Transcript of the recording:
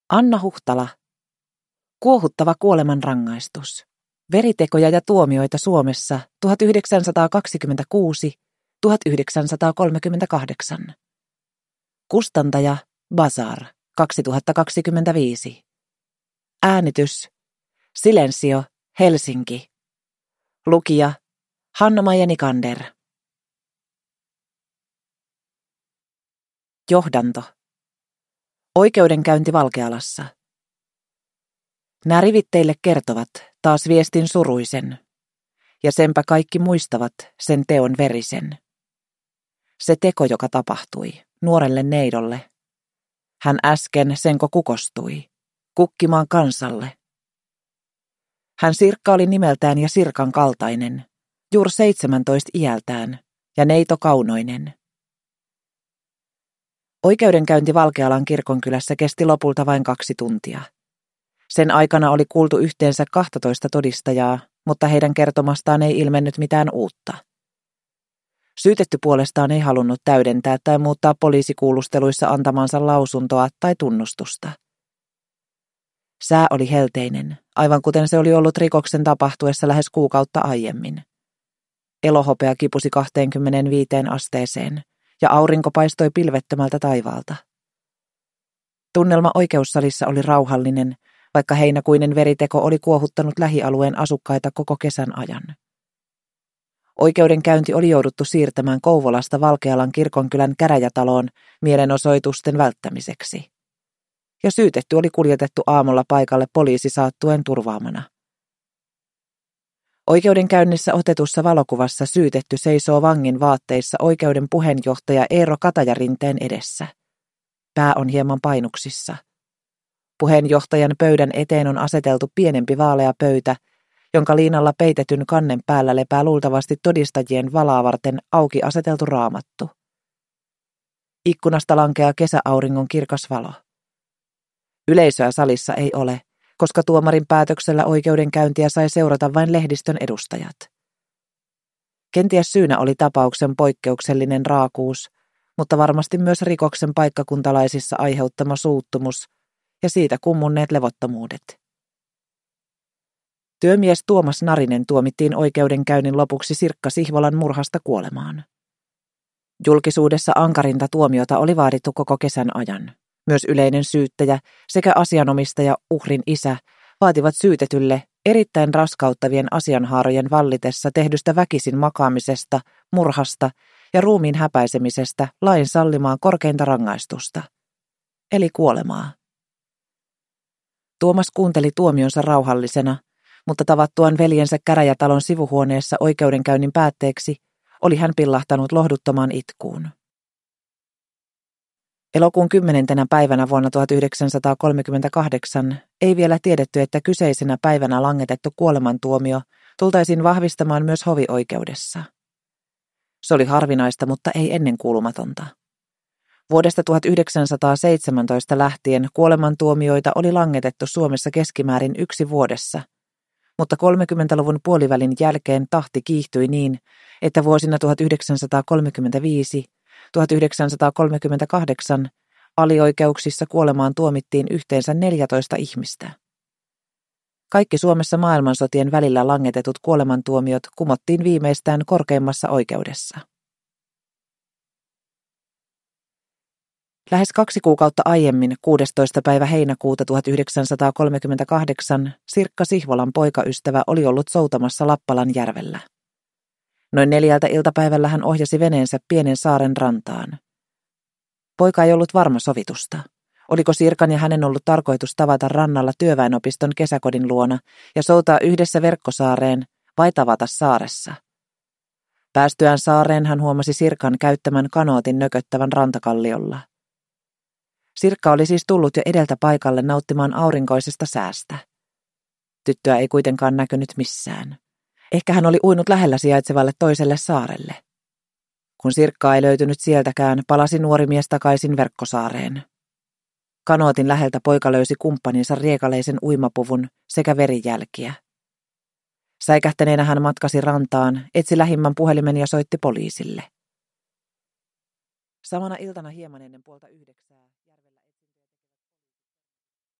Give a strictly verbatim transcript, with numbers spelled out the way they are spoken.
Anna Huhtala. Kuohuttava kuolemanrangaistus. Veritekoja ja tuomioita Suomessa tuhatyhdeksänsataakaksikymmentäkuusi - tuhatyhdeksänsataakolmekymmentäkahdeksan. Kustantaja Bazar kaksituhattakaksikymmentäviisi. Äänitys Silensio, Helsinki. Lukija Hanna-Maija Nikander. Johdanto. Oikeudenkäynti Valkealassa. Nämä rivit teille kertovat taas viestin suruisen, ja senpä kaikki muistavat sen teon verisen. Se teko, joka tapahtui nuorelle neidolle. Hän äsken senko kukostui, kukkimaan kansalle. Hän Sirkka oli nimeltään ja Sirkan kaltainen, juuri seitsemäntoista iältään, ja neito kaunoinen. Oikeudenkäynti Valkealan kirkonkylässä kesti lopulta vain kaksi tuntia. Sen aikana oli kuultu yhteensä kaksitoista todistajaa, mutta heidän kertomastaan ei ilmennyt mitään uutta. Syytetty puolestaan ei halunnut täydentää tai muuttaa poliisikuulusteluissa antamansa lausuntoa tai tunnustusta. Sää oli helteinen, aivan kuten se oli ollut rikoksen tapahtuessa lähes kuukautta aiemmin. Elohopea kipusi kahteenkymmeneenviiteen asteeseen, ja aurinko paistoi pilvettömältä taivaalta. Tunnelma oikeussalissa oli rauhallinen, vaikka heinäkuinen veriteko oli kuohuttanut lähialueen asukkaita koko kesän ajan. Oikeudenkäynti oli jouduttu siirtämään Kouvolasta Valkealan kirkonkylän käräjätaloon mielenosoitusten välttämiseksi. Ja syytetty oli kuljetettu aamulla paikalle poliisisaattuen turvaamana. Oikeudenkäynnissä otetussa valokuvassa syytetty seisoo vangin vaatteissa oikeuden puheenjohtaja Eero Kataja-Rinteen edessä. Pää on hieman painuksissa. Puheenjohtajan pöydän eteen on aseteltu pienempi vaalea pöytä, jonka liinalla peitetyn kannen päällä lepää luultavasti todistajien valaa varten auki aseteltu raamattu. Ikkunasta lankeaa kesäauringon kirkas valo. Yleisöä salissa ei ole, koska tuomarin päätöksellä oikeudenkäyntiä sai seurata vain lehdistön edustajat. Kenties syynä oli tapauksen poikkeuksellinen raakuus, mutta varmasti myös rikoksen paikkakuntalaisissa aiheuttama suuttumus ja siitä kummunneet levottomuudet. Työmies Tuomas Narinen tuomittiin oikeudenkäynnin lopuksi Sirkka Sihvolan murhasta kuolemaan. Julkisuudessa ankarinta tuomiota oli vaadittu koko kesän ajan. Myös yleinen syyttäjä sekä asianomistaja uhrin isä vaativat syytetylle erittäin raskauttavien asianhaarojen vallitessa tehdystä väkisin makaamisesta, murhasta ja ruumiin häpäisemisestä lain sallimaa korkeinta rangaistusta, eli kuolemaa. Tuomas kuunteli tuomionsa rauhallisena, mutta tavattuaan veljensä käräjätalon sivuhuoneessa oikeudenkäynnin päätteeksi oli hän pillahtanut lohduttomaan itkuun. Elokuun kymmenentenä päivänä vuonna tuhatyhdeksänsataakolmekymmentäkahdeksan ei vielä tiedetty, että kyseisenä päivänä langetettu kuolemantuomio tultaisiin vahvistamaan myös hovioikeudessa. Se oli harvinaista, mutta ei ennenkuulumatonta. Vuodesta tuhatyhdeksänsataaseitsemäntoista lähtien kuolemantuomioita oli langetettu Suomessa keskimäärin yksi vuodessa, mutta kolmekymmentäluvun puolivälin jälkeen tahti kiihtyi niin, että vuosina tuhatyhdeksänsataakolmekymmentäviisi tuhatyhdeksänsataakolmekymmentäkahdeksan alioikeuksissa kuolemaan tuomittiin yhteensä neljätoista ihmistä. Kaikki Suomessa maailmansotien välillä langetetut kuolemantuomiot kumottiin viimeistään korkeimmassa oikeudessa. Lähes kaksi kuukautta aiemmin, kuudestoista päivä heinäkuuta tuhatyhdeksänsataakolmekymmentäkahdeksan, Sirkka Sihvolan poikaystävä oli ollut soutamassa Lappalan järvellä. Noin neljältä iltapäivällä hän ohjasi veneensä pienen saaren rantaan. Poika ei ollut varma sovitusta. Oliko Sirkan ja hänen ollut tarkoitus tavata rannalla työväenopiston kesäkodin luona ja soutaa yhdessä Verkkosaareen vai tavata saaressa? Päästyään saareen hän huomasi Sirkan käyttämän kanootin nököttävän rantakalliolla. Sirkka oli siis tullut jo edeltä paikalle nauttimaan aurinkoisesta säästä. Tyttöä ei kuitenkaan näkynyt missään. Ehkä hän oli uinut lähellä sijaitsevalle toiselle saarelle. Kun Sirkkaa ei löytynyt sieltäkään, palasi nuori mies takaisin Verkkosaareen. Kanootin läheltä poika löysi kumppaninsa riekaleisen uimapuvun sekä verijälkiä. Säikähtäneenä hän matkasi rantaan, etsi lähimmän puhelimen ja soitti poliisille. Samana iltana hieman ennen puolta yhdeksää.